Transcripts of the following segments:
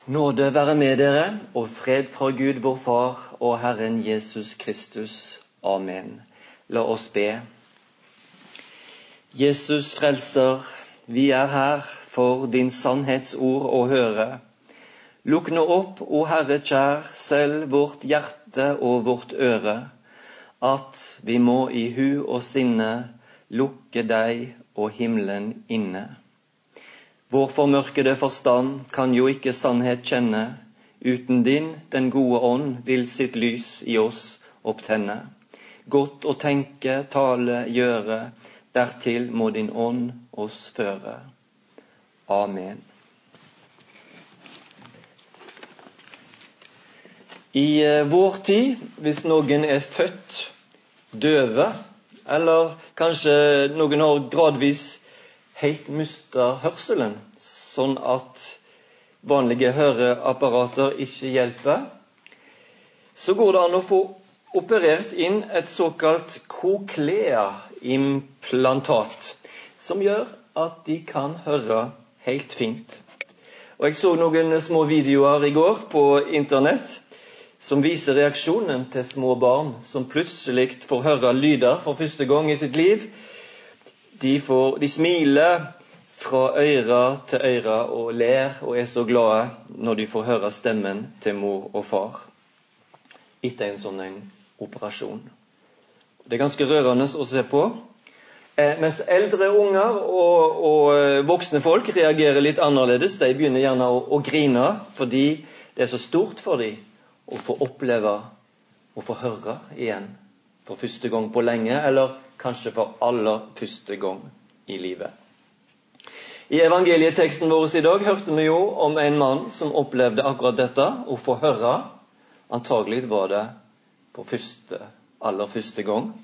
Nåde være med dere, og fred fra Gud vår Far og Herren Jesus Kristus. Amen. La oss be. Jesus frelser, vi er her for din sannhetsord å høre. Lukk nå opp, o Herre kjær, selv vårt hjerte og vårt øre, at vi må i hu og sinne lukke deg og himmelen inne. Vår formørkede forstand kan jo ikke sannhet kjenne, uten din, den gode ånd, vil sitt lys i oss opptenne. Godt å tenke, tale, gjøre, dertil må din ånd oss føre. Amen. I vår tid, hvis noen er født døve, eller kanskje noen har gradvis helt mistet hørselen, sånn at vanlige høreapparater ikke hjelper, så går det an å få operert inn et såkalt cochleaimplantat, som gjør at de kan høre helt fint. Og jeg så noen små videoer i går på internett, som viser reaksjonen til små barn som plutselig får høre lyder for første gang i sitt liv. De smiler fra øyre til øyre og ler og er så glade når de får høre stemmen til mor og far etter en sånn operasjon. Det er ganske rørende å se på. Mens eldre unger og voksne folk reagerer litt annerledes. De begynner gjerne å grine fordi det er så stort for dem å få oppleve og få høre igjen for første gang på lenge, eller kanskje for aller første gang i livet. I evangelieteksten vår i dag hørte vi jo om en mann som opplevde akkurat dette, å få høre. Antagelig var det for aller første gang.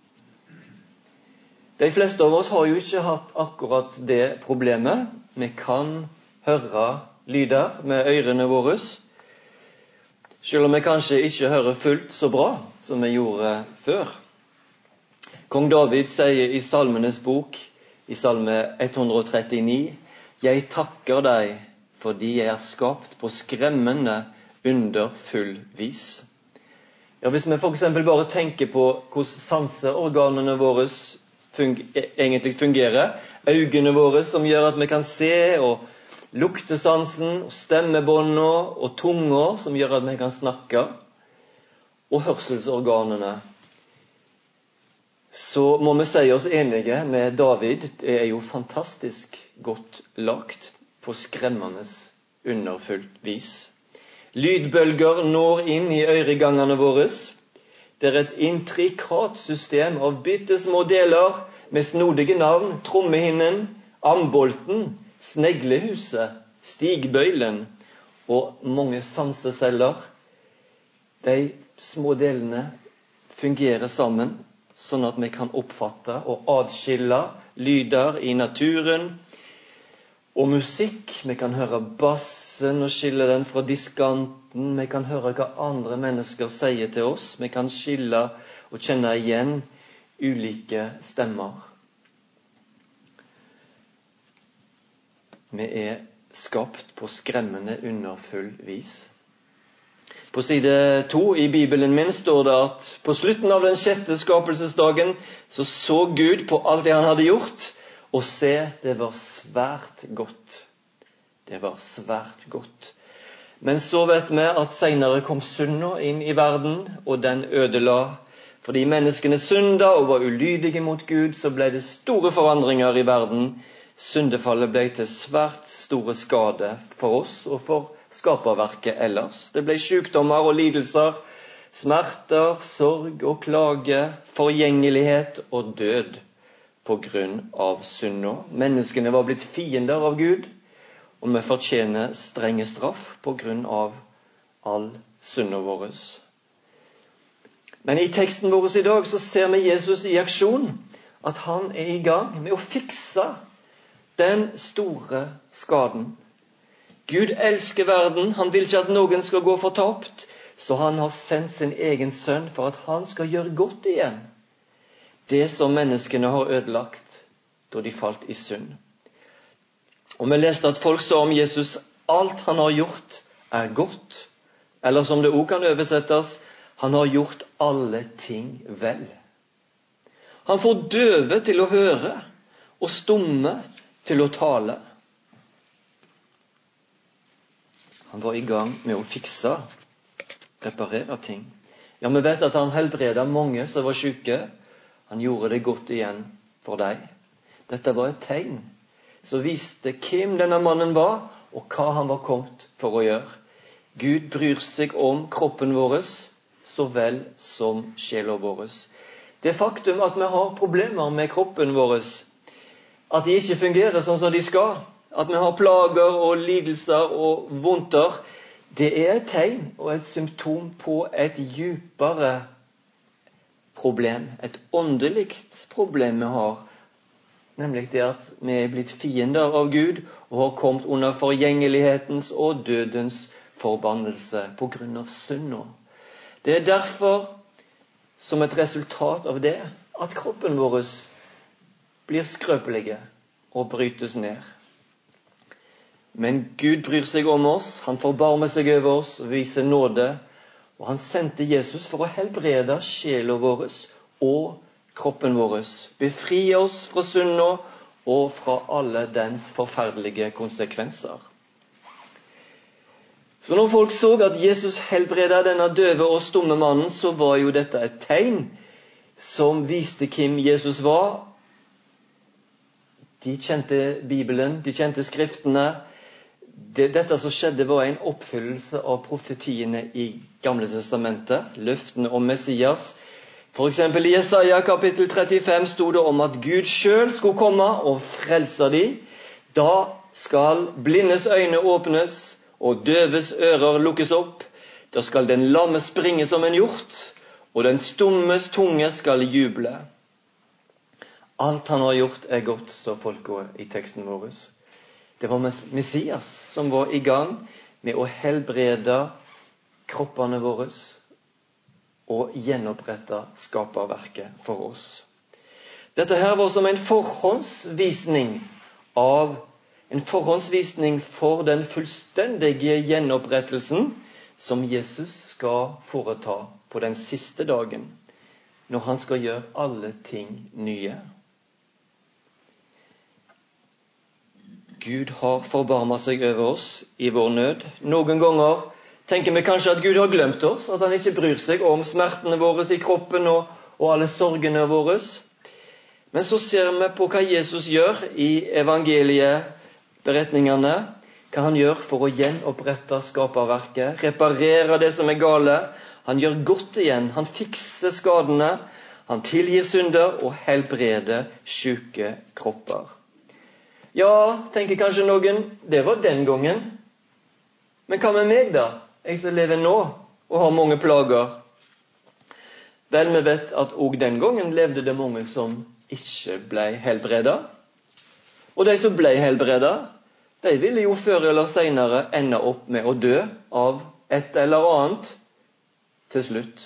De fleste av oss har jo ikke hatt akkurat det problemet. Vi kan høre lyder med ørene våre, selv om vi kanskje ikke hører fullt så bra som vi gjorde før. Kong David sier i Salmenes bok, i Salme 139, «Jeg takker deg fordi jeg er skapt på skremmende underfull vis». Ja, hvis vi for eksempel bare tenker på hvordan sanseorganene våre egentlig fungerer, øynene våre som gjør at vi kan se, og luktesansen, og stemmebåndene og tunga som gjør at vi kan snakke, og hørselsorganene, så må vi si oss enige med David. Det er jo fantastisk godt lagt på skremmende underfullt vis. Lydbølger når inn i øregangene våre. Det er et intrikat system av bittesmå deler med snodige navn: trommehinnen, ambolten, sneglehuset, stigbøylen og mange sanseceller. De små delene fungerer sammen, sånn at vi kan oppfatte og adskille lyder i naturen og musikk. Vi kan høre bassen og skille den fra diskanten. Vi kan høre hva andre mennesker sier til oss. Vi kan skille og kjenne igjen ulike stemmer. Vi er skapt på skremmende underfull vis. På side 2 i Bibelen min står det at på slutten av den 6. skapelsesdagen så Gud på alt det han hadde gjort, og se, det var svært godt. Det var svært godt. Men så vet vi at senere kom synda inn i verden, og den ødela. Fordi menneskene synda og var ulydige mot Gud, så ble det store forandringer i verden. Syndefallet ble til svært store skade for oss og for skaperverket ellers. Det ble sykdommer og lidelser, smerter, sorg og klage, forgjengelighet og død på grunn av synda. Menneskene var blitt fiender av Gud, og vi fortjener strenge straff på grunn av all synda vår. Men i teksten vår i dag så ser vi Jesus i aksjon, at han er i gang med å fikse den store skaden. Gud elsker verden, han vil ikke at noen skal gå fortapt, så han har sendt sin egen sønn for at han skal gjøre godt igjen. Det som menneskene har ødelagt da de falt i synd. Og vi leste at folk sa om Jesus, alt han har gjort er godt. Eller som det også kan oversettes, han har gjort alle ting vel. Han får døve til å høre, og stumme til å tale. Han var i gang med å fikse, reparere ting. Ja, vi vet at han helbredet mange som var syke. Han gjorde det godt igjen for dem. Dette var et tegn som viste hvem denne mannen var, og hva han var kommet for å gjøre. Gud bryr seg om kroppen vår, så vel som sjela vår. Det faktum at vi har problemer med kroppen vår, at de ikke fungerer sånn som de skal, at vi har plager og lidelser og vondter, det er et tegn og et symptom på et djupere problem, et åndelikt problem vi har, nemlig det at vi er blitt fiender av Gud og har kommet under forgjengelighetens og dødens forbannelse på grunn av synden. Det er derfor, som et resultat av det, at kroppen vår blir skrøpelige og brytes ned. Men Gud bryr seg om oss, han forbarmer seg over oss og viser nåde, og han sendte Jesus for å helbrede sjela vår og kroppen vår, befri oss fra synden og fra alle dens forferdelige konsekvenser. Så når folk så at Jesus helbredet denne døve og stumme mannen, så var jo dette et tegn som viste hvem Jesus var. De kjente Bibelen, de kjente skriftene. Dette som skjedde var en oppfyllelse av profetiene i Gamle testamentet, løftene om Messias. For eksempel i Jesaja kapittel 35 stod det om at Gud selv skulle komme og frelse dem. Da skal blindes øyne åpnes og døves ører lukkes opp. Da skal den lamme springe som en hjort, og den stummes tunge skal juble. Alt han har gjort er godt, sa folket i teksten vår. Det var Messias som var i gang med å helbrede kroppene våre og gjenopprette skaperverket for oss. Dette her var som en forhåndsvisning for den fullstendige gjenopprettelsen som Jesus skal foreta på den siste dagen, når han skal gjøre alle ting nye. Gud har forbarmet seg over oss i vår nød. Noen ganger tenker vi kanskje at Gud har glemt oss, at han ikke bryr seg om smertene våre i kroppen og alle sorgene våre. Men så ser vi på hva Jesus gjør i evangelieberetningene, hva han gjør for å gjenopprette skaperverket, reparere det som er gale. Han gjør godt igjen, han fikser skadene, han tilgir synder og helbreder syke kropper. Ja, tenker kanskje noen, det var den gangen. Men hva med meg da? Jeg som lever nå og har mange plager. Vel, vi vet at også den gangen levde det mange som ikke ble helbredet. Og de som ble helbredet, de ville jo før eller senere ende opp med å dø av et eller annet til slutt.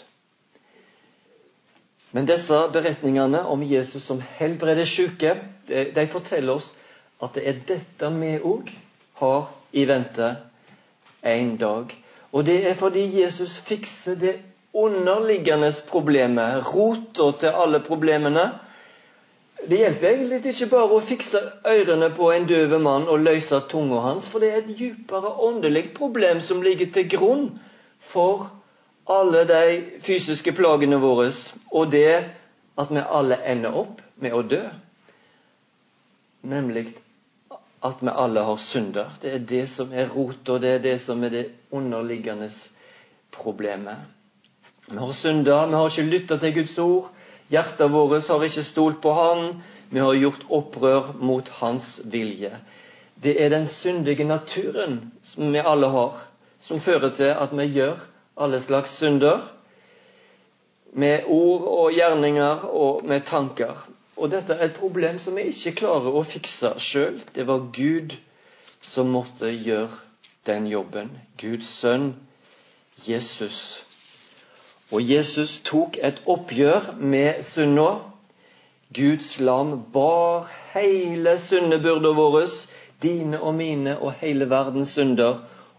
Men disse beretningene om Jesus som helbreder syke, de forteller oss at det er dette vi også har i vente en dag. Og det er fordi Jesus fikser det underliggende problemet, roten til alle problemene. Det hjelper egentlig ikke bare å fikse ørene på en døve mann og løse tunga hans, for det er et djupere åndelig problem som ligger til grunn for alle de fysiske plagene våre, og det at vi alle ender opp med å dø. Nemlig at vi alle har synder. Det er det som er rot, og det er det som er det underliggende problemet. Vi har synder, vi har ikke lyttet til Guds ord, hjertet vårt har ikke stolt på han, vi har gjort opprør mot hans vilje. Det er den syndige naturen som vi alle har, som fører til at vi gjør alle slags synder, med ord og gjerninger og med tanker. Og dette er et problem som vi ikke klarer å fikse selv. Det var Gud som måtte gjøre den jobben. Guds sønn, Jesus. Og Jesus tok et oppgjør med synda. Guds lam bar hele syndebyrden vår, dine og mine og hele verdens synder,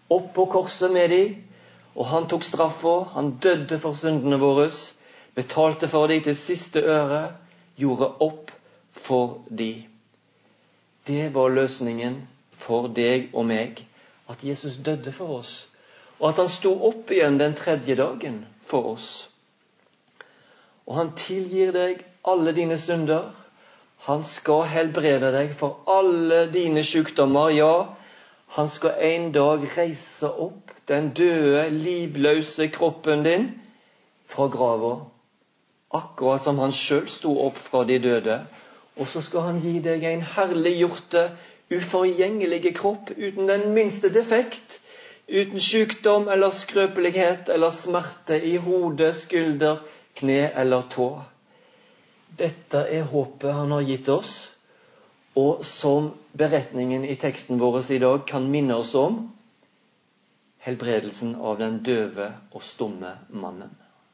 opp på korset med dem, og han tok straffa, han døde for syndene våre, betalte for dem til siste øre, gjorde opp for dem. Det var løsningen for deg og meg, at Jesus døde for oss, og at han sto opp igjen den 3. dagen for oss. Og han tilgir deg alle dine synder. Han skal helbrede deg for alle dine sykdommer. Ja, han skal en dag reise opp den døde, livløse kroppen din fra graven, akkurat som han selv sto opp fra de døde. Og så skal han gi deg en herliggjorte, uforgjengelige kropp uten den minste defekt, uten sykdom eller skrøpelighet eller smerte i hode, skulder, kne eller tå. Dette er håpet han har gitt oss, og som beretningen i teksten vår i dag kan minne oss om, helbredelsen av den døve og stumme mannen.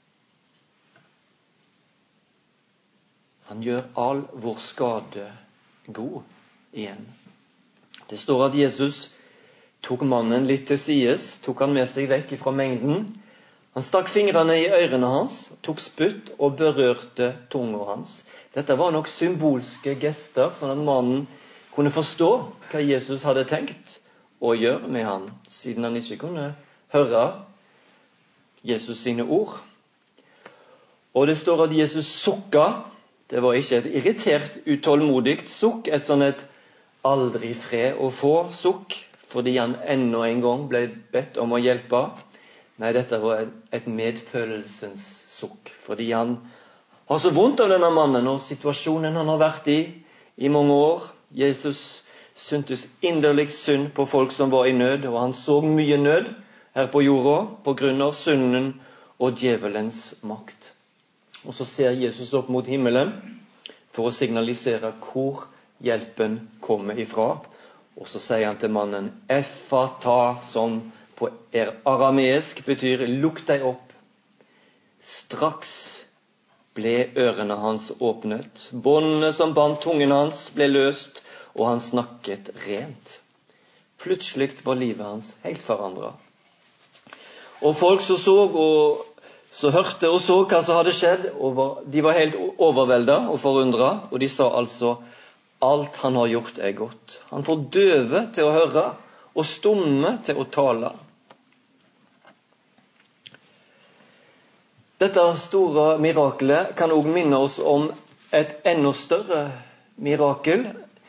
Han gjør all vår skade god igjen. Det står at Jesus tok mannen litt til sides, tok han med seg vekk fra mengden. Han stakk fingrene i ørene hans, tok spytt og berørte tunga hans. Dette var nok symbolske gester, sånn at mannen kunne forstå hva Jesus hadde tenkt å gjøre med han, siden han ikke kunne høre Jesus sine ord. Og det står at Jesus sukka. Det var ikke et irritert, utålmodig sukk, et sånn et aldri fred å få sukk, fordi han enda en gang ble bedt om å hjelpe. Nei, dette var et medfølelsens sukk, fordi han har så vondt av denne mannen og situasjonen han har vært i mange år. Jesus syntes inderlig synd på folk som var i nød, og han så mye nød her på jorda på grunn av synden og djevelens makt. Og så ser Jesus opp mot himmelen for å signalisere hvor hjelpen kommer ifra. Og så sier han til mannen, Effata, som på arameisk betyr lukk deg opp. Straks ble ørene hans åpnet, båndene som bandt tungen hans ble løst, og han snakket rent. Plutselig var livet hans helt forandret. Og folk som hørte og så hva som hadde skjedd, de var helt overveldet og forundret, og de sa altså, alt han har gjort er godt. Han får døve til å høre, og stumme til å tale. Dette store mirakelet kan også minne oss om et enda større mirakel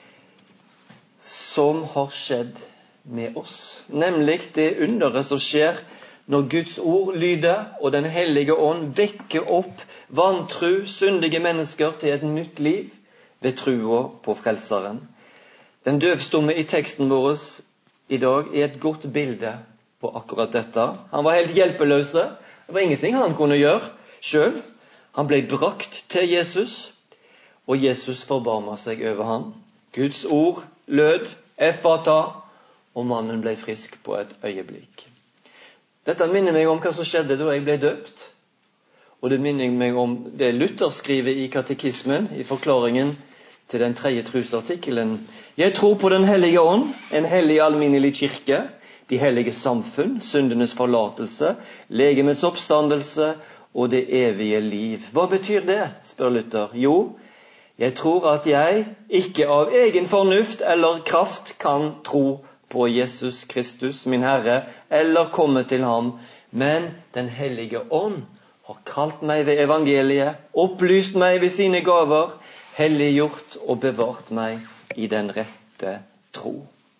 som har skjedd med oss. Nemlig det underet som skjer når Guds ord lyder, og den hellige ånd vekker opp vantro, syndige mennesker til et nytt liv ved trua på frelseren. Den døvstumme i teksten vår i dag er et godt bilde på akkurat dette. Han var helt hjelpeløse. Det var ingenting han kunne gjøre selv. Han ble brakt til Jesus, og Jesus forbarmet seg over han. Guds ord lød, Effata, og mannen ble frisk på et øyeblikk. Dette minner meg om hva som skjedde da jeg ble døpt. Og det minner meg om det Luther skriver i katekismen, i forklaringen til den 3. trosartikkelen. Jeg tror på den hellige ånd, en hellig alminnelig kirke, de hellige samfunn, syndenes forlatelse, legemets oppstandelse og det evige liv. Hva betyr det, spør Luther? Jo, jeg tror at jeg ikke av egen fornuft eller kraft kan tro på Jesus Kristus, min Herre, eller komme til ham, men den hellige ånd har kalt meg ved evangeliet, opplyst meg ved sine gaver, helliggjort og bevart meg i den rette tro.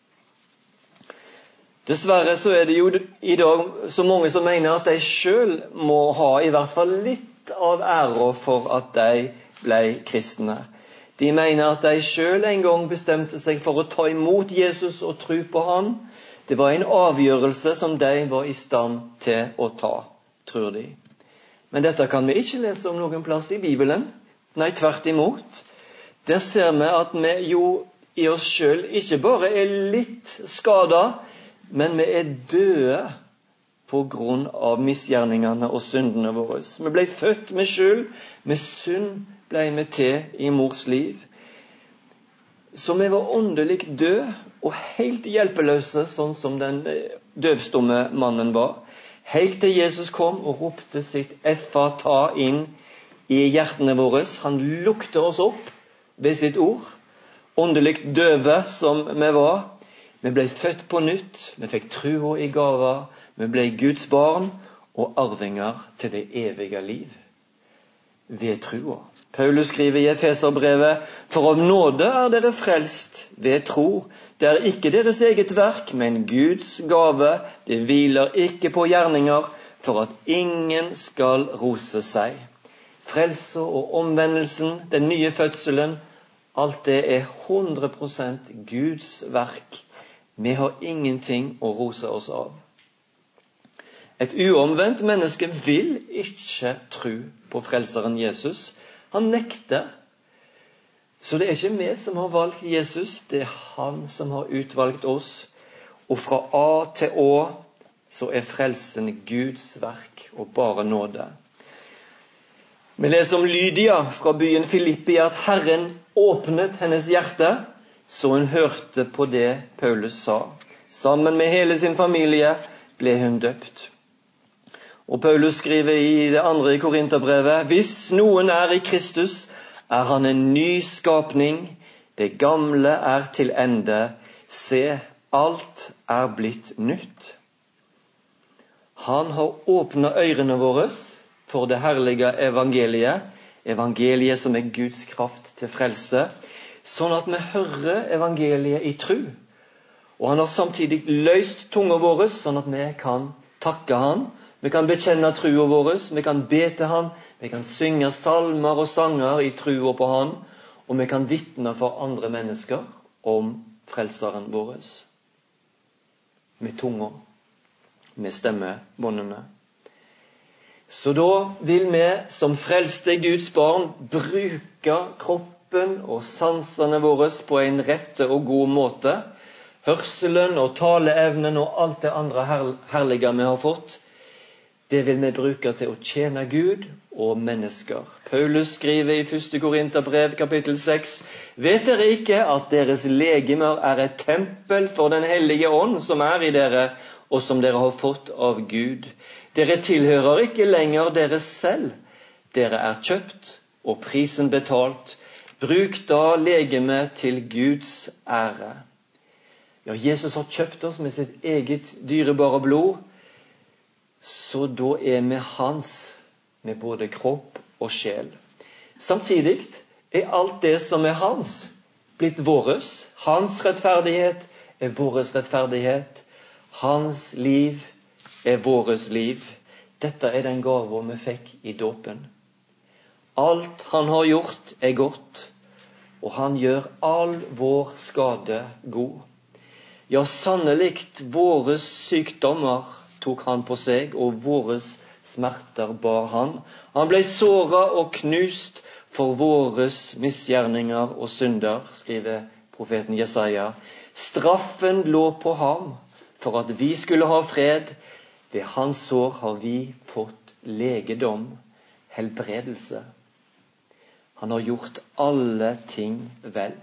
Dessverre så er det jo i dag så mange som mener at de selv må ha i hvert fall litt av ære for at de ble kristne. De mener at de selv en gang bestemte seg for å ta imot Jesus og tro på han. Det var en avgjørelse som de var i stand til å ta, tror de. Men dette kan vi ikke lese om noen plass i Bibelen. Nei, tvert imot. Der ser vi at vi jo i oss selv ikke bare er litt skadet, men vi er døde på grunn av misgjerningene og syndene våre. Vi ble født med skyld, med synd ble vi til i mors liv. Så vi var åndelig døde og helt hjelpeløse, sånn som den døvstumme mannen var. Helt til Jesus kom og ropte sitt effata inn i hjertene våre. Han lukte oss opp ved sitt ord. Åndelig døve som vi var. Vi ble født på nytt. Vi fikk trua i gaver. Vi ble Guds barn og arvinger til det evige liv. Ved trua. Paulus skriver i Efeserbrevet: For av nåde er dere frelst ved tro. Det er ikke deres eget verk, men Guds gave. Det hviler ikke på gjerninger, for at ingen skal rose seg. Frelse og omvendelsen, den nye fødselen, alt det er 100% Guds verk. Vi har ingenting å rose oss av. Et uomvendt menneske vil ikke tro på frelseren Jesus. Han nekter. Så det er ikke vi som har valgt Jesus, det er han som har utvalgt oss. Og fra A til Å så er frelsen Guds verk og bare nåde. Vi leser om Lydia fra byen Filippi at Herren åpnet hennes hjerte, så hun hørte på det Paulus sa. Sammen med hele sin familie ble hun døpt. Og Paulus skriver i det andre Korinterbrevet: Hvis noen er i Kristus, er han en ny skapning. Det gamle er til ende. Se, alt er blitt nytt. Han har åpnet ørene våre for det herlige evangeliet. Evangeliet som er Guds kraft til frelse. Sånn at vi hører evangeliet i tro. Og han har samtidig løst tunga våre, sånn at vi kan takke han. Vi kan bekjenne trua vår, vi kan be til han, vi kan synge salmer og sanger i trua på han, og vi kan vitne for andre mennesker om frelseren vår. Med tunga, med stemmebåndene. Så da vil vi som frelste Guds barn bruke kroppen og sansene våre på en rette og god måte. Hørselen og taleevnen og alt det andre herlige vi har fått, det vil vi bruke til å tjene Gud og mennesker. Paulus skriver i 1. Korinterbrev kapittel 6: Vet dere ikke at deres legemer er et tempel for den hellige ånd som er i dere, og som dere har fått av Gud? Dere tilhører ikke lenger dere selv. Dere er kjøpt og prisen betalt. Bruk da legemet til Guds ære. Ja, Jesus har kjøpt oss med sitt eget dyrebare blod, så da er vi hans med både kropp og sjel. Samtidig er alt det som er hans blitt våres. Hans rettferdighet er våres rettferdighet. Hans liv er våres liv. Dette er den gaven vi fikk i dåpen. Alt han har gjort er godt, og han gjør all vår skade god. Ja, sannelig, våre sykdommer tok han på seg, og våre smerter bar han. Han ble såret og knust for våre misgjerninger og synder, skriver profeten Jesaja. Straffen lå på ham for at vi skulle ha fred. Ved hans sår har vi fått legedom, helbredelse. Han har gjort alle ting vel.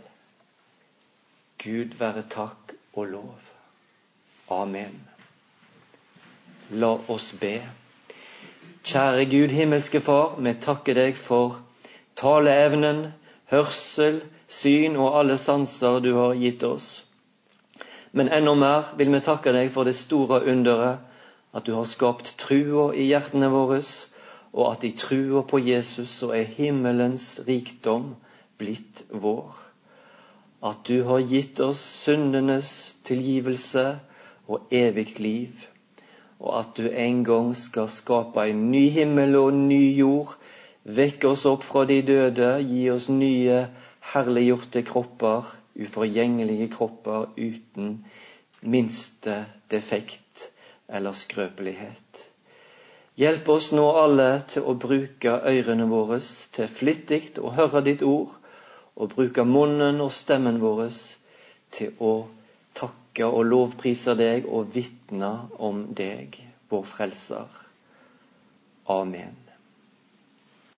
Gud være takk og lov. Amen. La oss be. Kjære Gud, himmelske Far, vi takker deg for taleevnen, hørsel, syn og alle sanser du har gitt oss. Men enda mer vil vi takke deg for det store underet, at du har skapt trua i hjertene våre, og at i trua på Jesus så er himmelens rikdom blitt vår. At du har gitt oss syndenes tilgivelse og evigt liv, og at du en gang skal skape en ny himmel og en ny jord, vekke oss opp fra de døde, gi oss nye herliggjorte kropper, uforgjengelige kropper uten minste defekt eller skrøpelighet. Hjelp oss nå alle til å bruke ørene våre til flittig å høre ditt ord, og bruke munnen og stemmen vår til å takke og lovprise deg og vitne om deg, vår frelser. Amen.